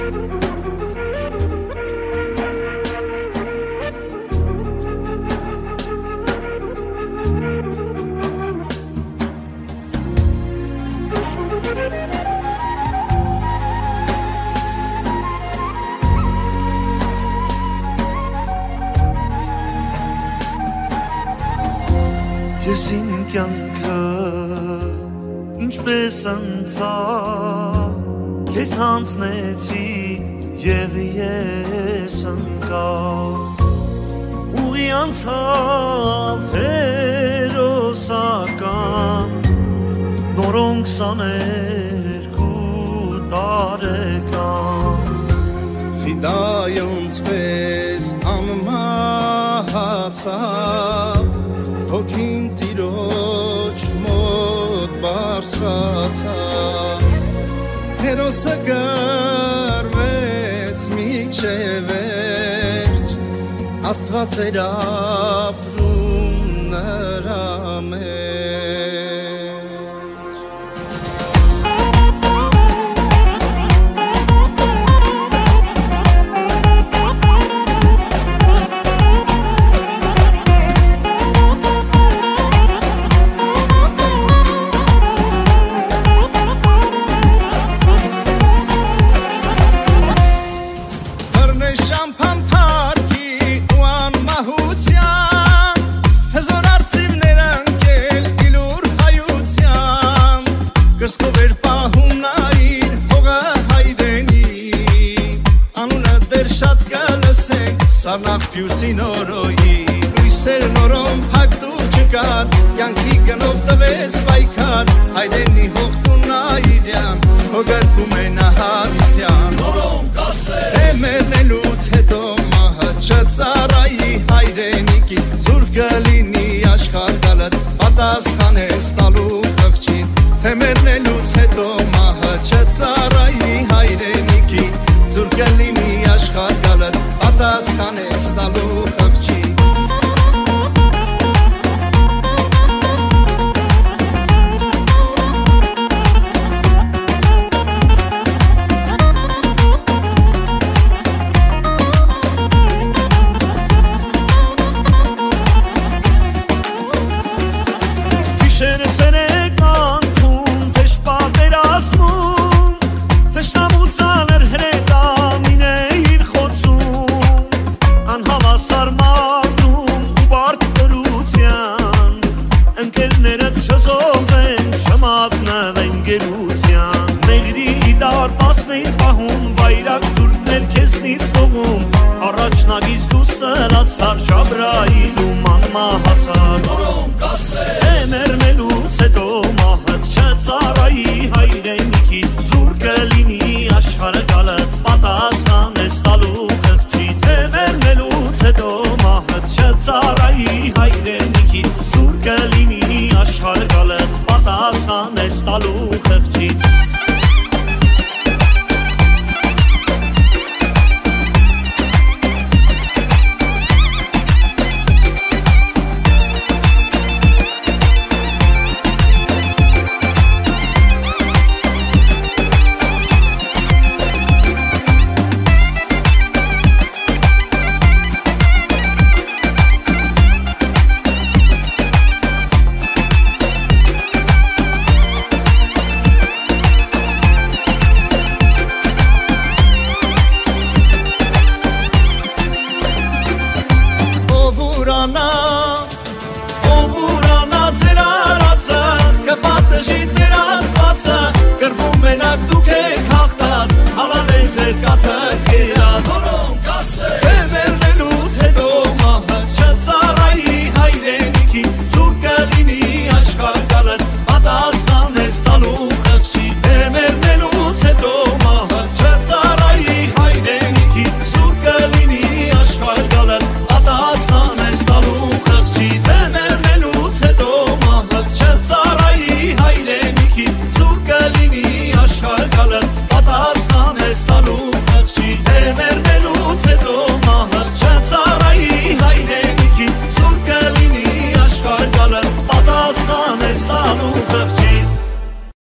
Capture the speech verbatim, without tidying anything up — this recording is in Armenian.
Ես իմ կյանքը ինչպես անցա Քեզ հանձնեցի և ես ընկա Ուղի անցավ հերոսական Նորոնք սաներկու տարեկան Ֆիդայոնց պես անմահացավ Հոգին տիրոջ մոտ բարսրացավ Հերոսը գրվեց միջ վերջ Աստված էր ապրում նրա մեջ Սարնախ պյուրցի նորոյի Լույսեր նորոն պակտուր չկար Յանքի գնով տվեց պայքար Հայդենի հողտուն այրյան Հոգարկում է նահավիտյան Նորոն կասեր Թեմերնելուց հետո մահը չծարայի հայրենիքի Զուր կլինի աշխար գալըտ Պատասխան ես տալու խղճին Թեմերնելուց հետո մահը չծարայի հայրենիքի Զուր կլինի աշխար գալըտ Պատասխան ես տալու խղճի Գիշերը ցերեկ անքում թեժ պատեր ասմում Թշնամու ծանր հրետամին է իր խոցում Անհավասար մարդում ու բարդ կրության Ընկերներըդ չզովեն, չմատնվեն գերության Մեղրի դարպասն էին պահում, վայրակ թուրքներ քեզնից տողում Առաջնագից դու սրացար Ջաբրայիլում անմահացար